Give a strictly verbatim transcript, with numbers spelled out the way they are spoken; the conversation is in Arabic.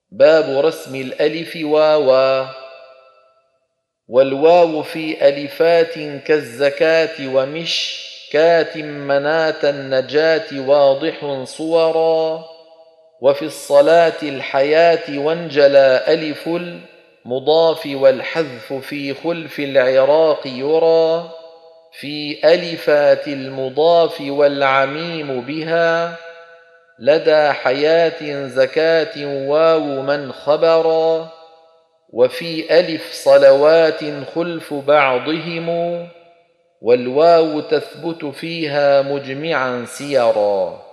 باب رسم الألف واوا. والواو في ألفات كالزكاة ومشكاة مناة النجاة واضح صورا. وفي الصلاة الحياة وانجلى ألف المضاف والحذف في خلف العراق يرى. في ألفات المضاف والعميم بها لدى حياة زكاة واو من خبرا. وفي ألف صلوات خلف بعضهم والواو تثبت فيها مجمعا سيرا.